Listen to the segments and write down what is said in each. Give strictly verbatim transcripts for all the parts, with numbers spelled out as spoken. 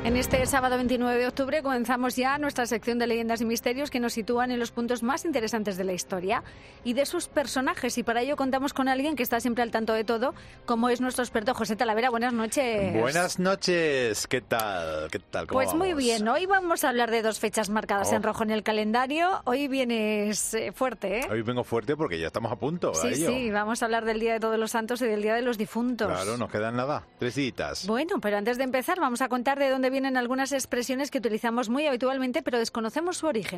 En este sábado veintinueve de octubre comenzamos ya nuestra sección de leyendas y misterios que nos sitúan en los puntos más interesantes de la historia y de sus personajes. Y para ello contamos con alguien que está siempre al tanto de todo, como es nuestro experto José Talavera. Buenas noches. Buenas noches. ¿Qué tal? ¿Qué tal? ¿Cómo Pues vamos? muy bien. Hoy vamos a hablar de dos fechas marcadas Oh. en rojo en el calendario. Hoy vienes eh, fuerte, ¿eh? Hoy vengo fuerte porque ya estamos a punto. Sí, a ello. sí. Vamos a hablar del Día de Todos los Santos y del Día de los Difuntos. Claro, nos quedan nada. Tres días. Bueno, pero antes de empezar vamos a contar de dónde vienen algunas expresiones que utilizamos muy habitualmente, pero desconocemos su origen.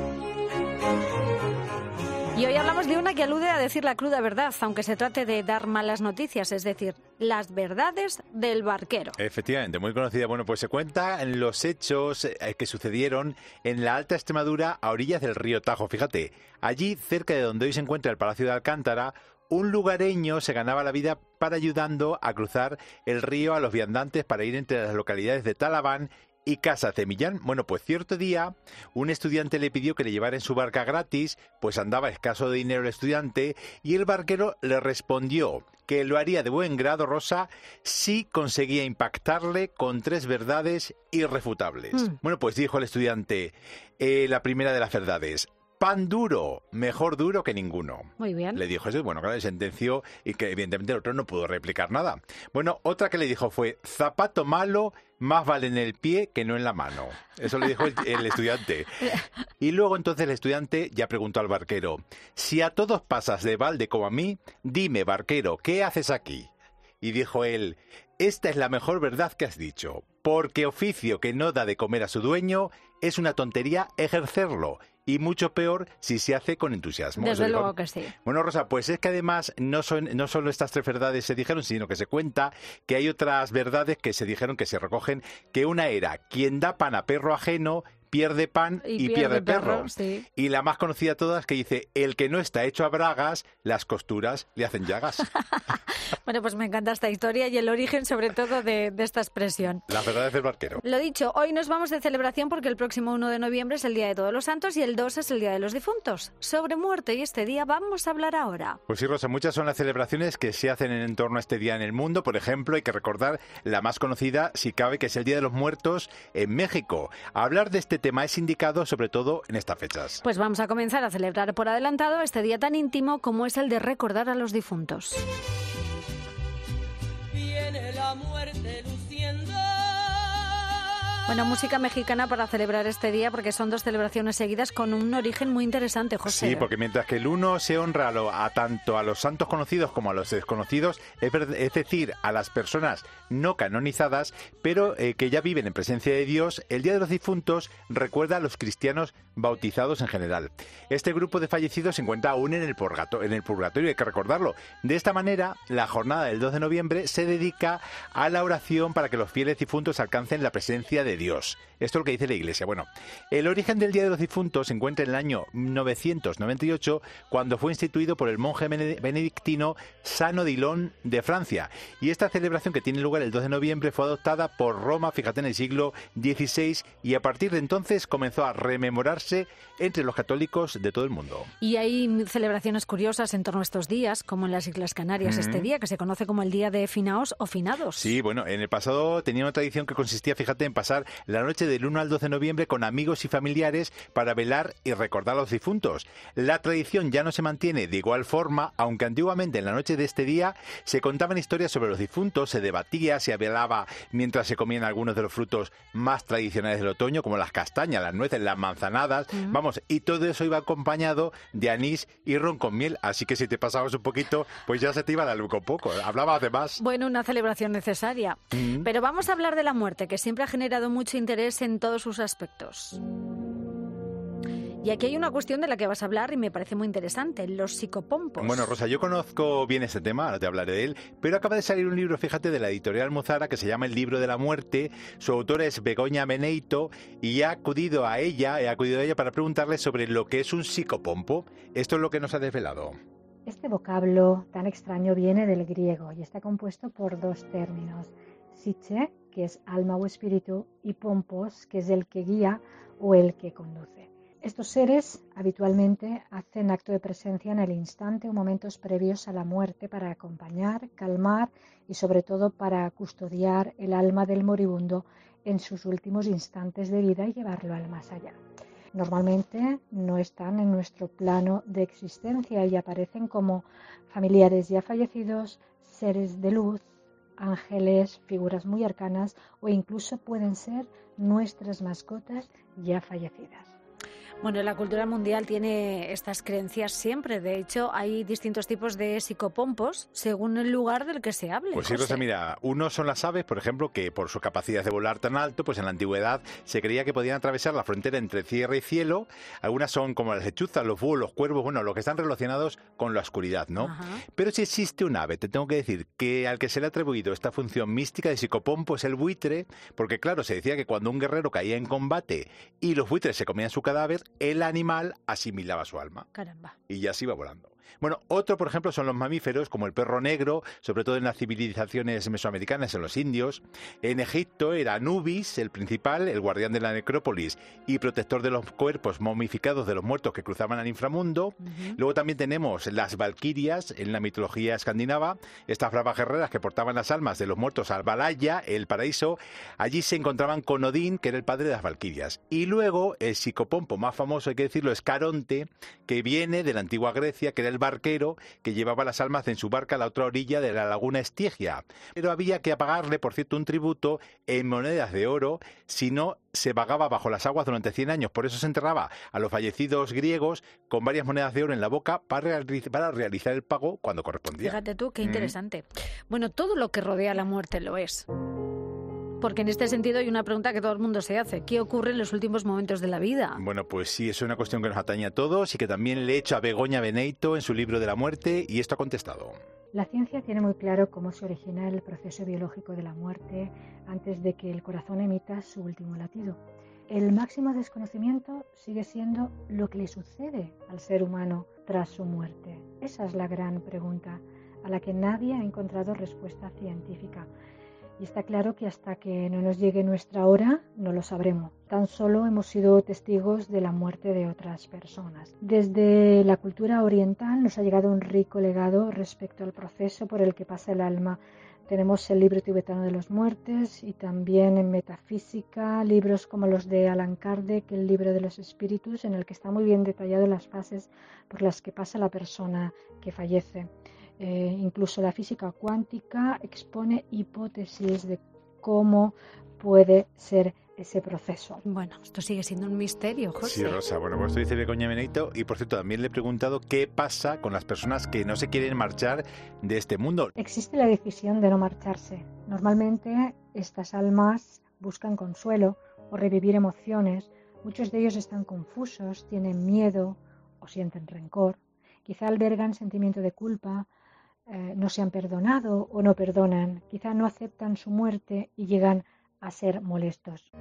Y hoy hablamos de una que alude a decir la cruda verdad, aunque se trate de dar malas noticias, es decir, las verdades del barquero. Efectivamente, muy conocida. Bueno, pues se cuenta en los hechos eh, que sucedieron en la Alta Extremadura a orillas del río Tajo. Fíjate, allí, cerca de donde hoy se encuentra el Palacio de Alcántara, un lugareño se ganaba la vida para ayudando a cruzar el río a los viandantes para ir entre las localidades de Talaván y Casas de Millán. Bueno, pues cierto día un estudiante le pidió que le llevara en su barca gratis, pues andaba escaso de dinero el estudiante, y el barquero le respondió que lo haría de buen grado, Rosa, si conseguía impactarle con tres verdades irrefutables. Mm. Bueno, pues dijo el estudiante, eh, la primera de las verdades: pan duro, mejor duro que ninguno. Muy bien. Le dijo eso, bueno, claro, le sentenció y que evidentemente el otro no pudo replicar nada. Bueno, otra que le dijo fue, zapato malo, más vale en el pie que no en la mano. Eso le dijo el, el estudiante. Y luego entonces el estudiante ya preguntó al barquero, si a todos pasas de balde como a mí, dime, barquero, ¿qué haces aquí? Y dijo él, esta es la mejor verdad que has dicho, porque oficio que no da de comer a su dueño es una tontería ejercerlo, y mucho peor si se hace con entusiasmo. Desde luego que sí. Bueno, Rosa, pues es que además no, son, no solo estas tres verdades se dijeron, sino que se cuenta que hay otras verdades que se dijeron, que se recogen, que una era, quien da pan a perro ajeno pierde pan y, y pierde, pierde perro. perro sí. Y la más conocida de todas que dice, el que no está hecho a bragas, las costuras le hacen llagas. Bueno, pues me encanta esta historia y el origen sobre todo de, de esta expresión. Las verdades del barquero. Lo dicho, hoy nos vamos de celebración porque el próximo uno de noviembre es el Día de Todos los Santos y el dos es el Día de los Difuntos. Sobre muerte y este día vamos a hablar ahora. Pues sí, Rosa, muchas son las celebraciones que se hacen en torno a este día en el mundo. Por ejemplo, hay que recordar la más conocida, si cabe, que es el Día de los Muertos en México. Hablar de este tema es indicado sobre todo en estas fechas. Pues vamos a comenzar a celebrar por adelantado este día tan íntimo como es el de recordar a los difuntos. Viene la muerte luciendo. Bueno, música mexicana para celebrar este día porque son dos celebraciones seguidas con un origen muy interesante, José. Sí, porque mientras que el uno se honra a, lo, a tanto a los santos conocidos como a los desconocidos, es, es decir, a las personas no canonizadas, pero eh, que ya viven en presencia de Dios, el Día de los Difuntos recuerda a los cristianos bautizados en general. Este grupo de fallecidos se encuentra aún en el, purgato, en el purgatorio, hay que recordarlo. De esta manera, la jornada del dos de noviembre se dedica a la oración para que los fieles difuntos alcancen la presencia de Dios. Esto es lo que dice la Iglesia. Bueno, el origen del Día de los Difuntos se encuentra en el año novecientos noventa y ocho, cuando fue instituido por el monje benedictino San Odilon de Francia. Y esta celebración, que tiene lugar el dos de noviembre, fue adoptada por Roma, fíjate, en el siglo dieciséis, y a partir de entonces comenzó a rememorarse entre los católicos de todo el mundo. Y hay celebraciones curiosas en torno a estos días, como en las Islas Canarias, mm-hmm. este día, que se conoce como el Día de Finaos o Finados. Sí, bueno, en el pasado tenía una tradición que consistía, fíjate, en pasar la noche del uno al dos de noviembre con amigos y familiares para velar y recordar a los difuntos. La tradición ya no se mantiene de igual forma, aunque antiguamente en la noche de este día se contaban historias sobre los difuntos, se debatía, se velaba mientras se comían algunos de los frutos más tradicionales del otoño, como las castañas, las nueces, las manzanadas, uh-huh. vamos, y todo eso iba acompañado de anís y ron con miel, así que si te pasabas un poquito, pues ya se te iba la luz un poco, hablabas de más. Bueno, una celebración necesaria. Uh-huh. Pero vamos a hablar de la muerte, que siempre ha generado mucho interés en todos sus aspectos. Y aquí hay una cuestión de la que vas a hablar y me parece muy interesante, los psicopompos. Bueno, Rosa, yo conozco bien este tema, ahora te hablaré de él, pero acaba de salir un libro, fíjate, de la editorial Almuzara, que se llama El Libro de la Muerte. Su autora es Begoña Meneito y he acudido a ella, he acudido a ella para preguntarle sobre lo que es un psicopompo. Esto es lo que nos ha desvelado. Este vocablo tan extraño viene del griego y está compuesto por dos términos: psiche, que es alma o espíritu, y pompos, que es el que guía o el que conduce. Estos seres habitualmente hacen acto de presencia en el instante o momentos previos a la muerte para acompañar, calmar y sobre todo para custodiar el alma del moribundo en sus últimos instantes de vida y llevarlo al más allá. Normalmente no están en nuestro plano de existencia y aparecen como familiares ya fallecidos, seres de luz, ángeles, figuras muy arcanas o incluso pueden ser nuestras mascotas ya fallecidas. Bueno, la cultura mundial tiene estas creencias siempre. De hecho, hay distintos tipos de psicopompos según el lugar del que se hable. Pues sí, Rosa, mira, unos son las aves, por ejemplo, que por su capacidad de volar tan alto, pues en la antigüedad se creía que podían atravesar la frontera entre tierra y cielo. Algunas son como las lechuzas, los búhos, los cuervos, bueno, los que están relacionados con la oscuridad, ¿no? Ajá. Pero si existe un ave, te tengo que decir que al que se le ha atribuido esta función mística de psicopompo es el buitre, porque claro, se decía que cuando un guerrero caía en combate y los buitres se comían su cadáver, el animal asimilaba su alma. Caramba. Y ya se iba volando. Bueno, otro, por ejemplo, son los mamíferos, como el perro negro, sobre todo en las civilizaciones mesoamericanas, en los indios. En Egipto era Anubis, el principal, el guardián de la necrópolis y protector de los cuerpos momificados de los muertos que cruzaban al inframundo. Uh-huh. Luego también tenemos las valquirias en la mitología escandinava, estas bravas guerreras que portaban las almas de los muertos al Valhalla, el paraíso. Allí se encontraban con Odín, que era el padre de las valquirias. Y luego el psicopompo más famoso, hay que decirlo, es Caronte, que viene de la antigua Grecia, que era el barquero que llevaba las almas en su barca a la otra orilla de la laguna Estigia. Pero había que pagarle, por cierto, un tributo en monedas de oro, si no se vagaba bajo las aguas durante cien años. Por eso se enterraba a los fallecidos griegos con varias monedas de oro en la boca para, realiz- para realizar el pago cuando correspondía. Fíjate tú, qué interesante. Mm. Bueno, todo lo que rodea la muerte lo es. Porque en este sentido hay una pregunta que todo el mundo se hace. ¿Qué ocurre en los últimos momentos de la vida? Bueno, pues sí, es una cuestión que nos atañe a todos y que también le he hecho a Begoña Beneito en su libro de la muerte y esto ha contestado. La ciencia tiene muy claro cómo se origina el proceso biológico de la muerte antes de que el corazón emita su último latido. El máximo desconocimiento sigue siendo lo que le sucede al ser humano tras su muerte. Esa es la gran pregunta a la que nadie ha encontrado respuesta científica. Y está claro que hasta que no nos llegue nuestra hora, no lo sabremos. Tan solo hemos sido testigos de la muerte de otras personas. Desde la cultura oriental nos ha llegado un rico legado respecto al proceso por el que pasa el alma. Tenemos el libro tibetano de los muertes y también en metafísica, libros como los de Allan Kardec, el libro de los espíritus, en el que está muy bien detallado las fases por las que pasa la persona que fallece. Eh, incluso la física cuántica expone hipótesis de cómo puede ser ese proceso. Bueno, esto sigue siendo un misterio, José. Sí, Rosa, bueno, pues esto dice Begoña Beneito y por cierto también le he preguntado qué pasa con las personas que no se quieren marchar de este mundo. Existe la decisión de no marcharse. Normalmente estas almas buscan consuelo o revivir emociones. Muchos de ellos están confusos, tienen miedo o sienten rencor. Quizá albergan sentimiento de culpa, Eh, no se han perdonado o no perdonan, quizá no aceptan su muerte y llegan a ser molestos.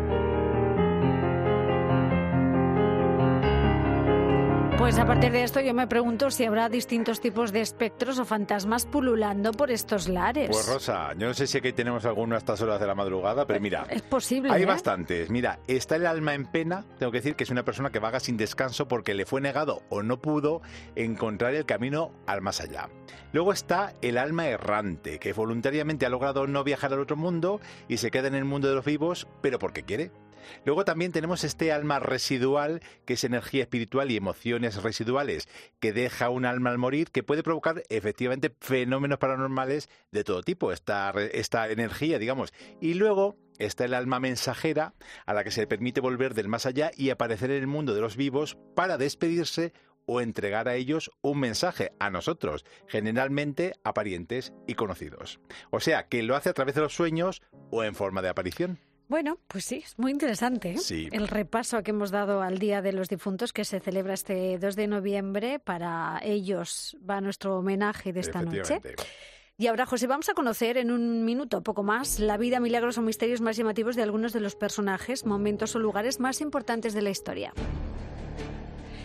Pues a partir de esto yo me pregunto si habrá distintos tipos de espectros o fantasmas pululando por estos lares. Pues Rosa, yo no sé si aquí tenemos alguno a estas horas de la madrugada, pero mira, es posible. Hay ¿eh? bastantes. Mira, está el alma en pena, tengo que decir que es una persona que vaga sin descanso porque le fue negado o no pudo encontrar el camino al más allá. Luego está el alma errante, que voluntariamente ha logrado no viajar al otro mundo y se queda en el mundo de los vivos, pero porque quiere. Luego también tenemos este alma residual, que es energía espiritual y emociones residuales, que deja un alma al morir, que puede provocar efectivamente fenómenos paranormales de todo tipo, esta, esta energía, digamos. Y luego está el alma mensajera, a la que se le permite volver del más allá y aparecer en el mundo de los vivos para despedirse o entregar a ellos un mensaje, a nosotros, generalmente a parientes y conocidos. O sea, que lo hace a través de los sueños o en forma de aparición. Bueno, pues sí, es muy interesante, ¿eh? Sí. El repaso que hemos dado al Día de los Difuntos, que se celebra este dos de noviembre. Para ellos va nuestro homenaje de esta noche. Y ahora, José, vamos a conocer en un minuto, poco más, la vida, milagros o misterios más llamativos de algunos de los personajes, momentos o lugares más importantes de la historia.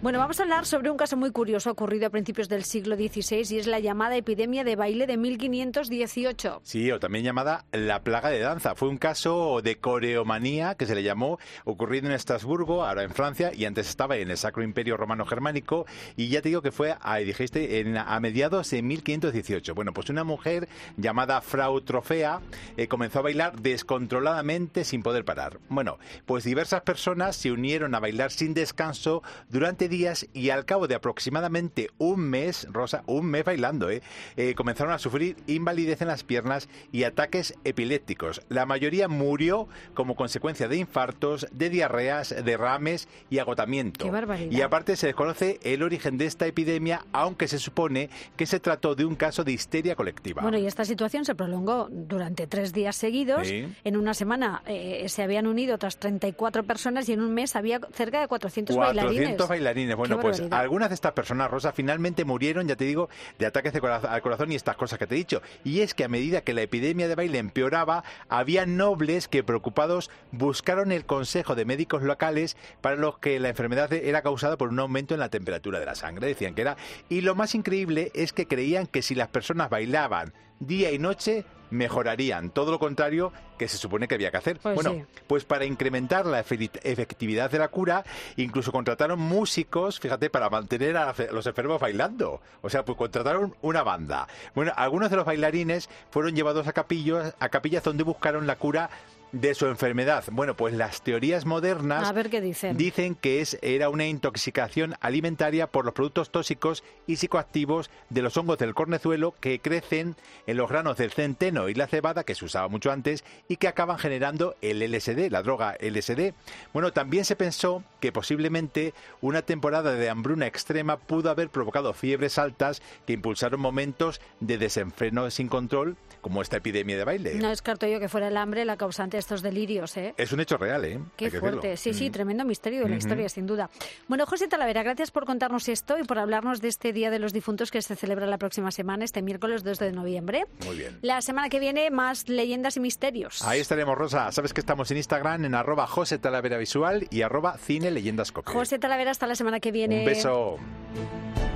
Bueno, vamos a hablar sobre un caso muy curioso ocurrido a principios del siglo dieciséis y es la llamada epidemia de baile de mil quinientos dieciocho. Sí, o también llamada la plaga de danza. Fue un caso de coreomanía, que se le llamó, ocurrido en Estrasburgo, ahora en Francia, y antes estaba en el Sacro Imperio Romano Germánico, y ya te digo que fue, a, dijiste, en, a mediados de mil quinientos dieciocho. Bueno, pues una mujer llamada Frau Trofea eh, comenzó a bailar descontroladamente sin poder parar. Bueno, pues diversas personas se unieron a bailar sin descanso durante días y al cabo de aproximadamente un mes, Rosa, un mes bailando, ¿eh? Eh, comenzaron a sufrir invalidez en las piernas y ataques epilépticos. La mayoría murió como consecuencia de infartos, de diarreas, derrames y agotamiento. ¡Qué barbaridad! Y aparte se desconoce el origen de esta epidemia, aunque se supone que se trató de un caso de histeria colectiva. Bueno, y esta situación se prolongó durante tres días seguidos. Sí. En una semana eh, se habían unido otras treinta y cuatro personas y en un mes había cerca de cuatrocientos bailarines. cuatrocientos bailarines. Bueno, pues algunas de estas personas, Rosa, finalmente murieron, ya te digo, de ataques de corazón, al corazón y estas cosas que te he dicho. Y es que a medida que la epidemia de baile empeoraba, había nobles que, preocupados, buscaron el consejo de médicos locales para los que la enfermedad era causada por un aumento en la temperatura de la sangre. Decían que era. Y lo más increíble es que creían que si las personas bailaban día y noche, mejorarían. Todo lo contrario que se supone que había que hacer. Pues bueno, sí. Pues para incrementar la efectividad de la cura, incluso contrataron músicos, fíjate, para mantener a los enfermos bailando. O sea, pues contrataron una banda. Bueno, algunos de los bailarines fueron llevados a capillas, a capillas donde buscaron la cura de su enfermedad. Bueno, pues las teorías modernas a ver qué dicen. dicen que es, era una intoxicación alimentaria por los productos tóxicos y psicoactivos de los hongos del cornezuelo que crecen en los granos del centeno y la cebada, que se usaba mucho antes, y que acaban generando el L S D, la droga L S D. Bueno, también se pensó que posiblemente una temporada de hambruna extrema pudo haber provocado fiebres altas que impulsaron momentos de desenfreno sin control, como esta epidemia de baile. No descarto yo que fuera el hambre la causante de estos delirios, ¿eh? Es un hecho real, ¿eh? Qué Hay que fuerte. decirlo. Sí, sí, Mm. tremendo misterio de la Mm-hmm. historia, sin duda. Bueno, José Talavera, gracias por contarnos esto y por hablarnos de este Día de los Difuntos que se celebra la próxima semana, este miércoles dos de noviembre. Muy bien. La semana que viene, más leyendas y misterios. Ahí estaremos, Rosa. Sabes que estamos en Instagram en arroba José Talavera Visual y arroba Cine Leyendas Cope. José Talavera, hasta la semana que viene. Un beso.